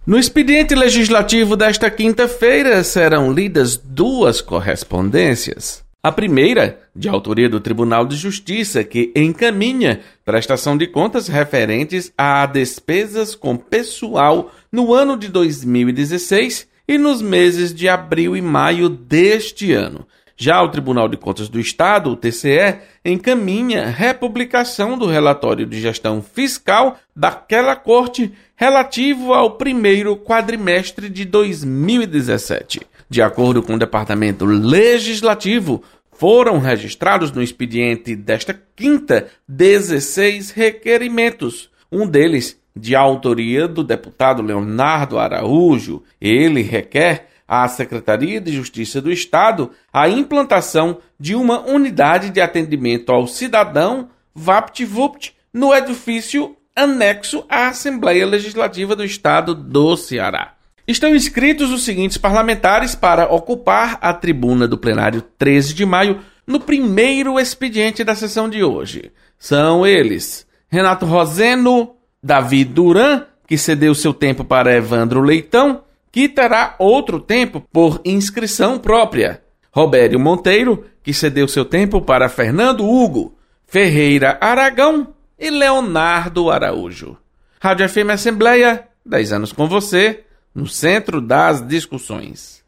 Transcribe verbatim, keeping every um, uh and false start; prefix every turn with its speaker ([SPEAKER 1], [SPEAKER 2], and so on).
[SPEAKER 1] No expediente legislativo desta quinta-feira serão lidas duas correspondências. A primeira, de autoria do Tribunal de Justiça, que encaminha prestação de contas referentes a despesas com pessoal no ano de dois mil e dezesseis e nos meses de abril e maio deste ano. Já o Tribunal de Contas do Estado, o T C E, encaminha republicação do relatório de gestão fiscal daquela corte relativo ao primeiro quadrimestre de dois mil e dezessete. De acordo com o Departamento Legislativo, foram registrados no expediente desta quinta dezesseis requerimentos. Um deles, de autoria do deputado Leonardo Araújo, ele requer à Secretaria de Justiça do Estado a implantação de uma unidade de atendimento ao cidadão VaptVupt no edifício anexo à Assembleia Legislativa do Estado do Ceará. Estão inscritos os seguintes parlamentares para ocupar a tribuna do plenário treze de maio no primeiro expediente da sessão de hoje. São eles: Renato Roseno, Davi Duran, que cedeu seu tempo para Evandro Leitão, que terá outro tempo por inscrição própria; Robério Monteiro, que cedeu seu tempo para Fernando Hugo, Ferreira Aragão e Leonardo Araújo. Rádio F M Assembleia, dez anos com você, no centro das discussões.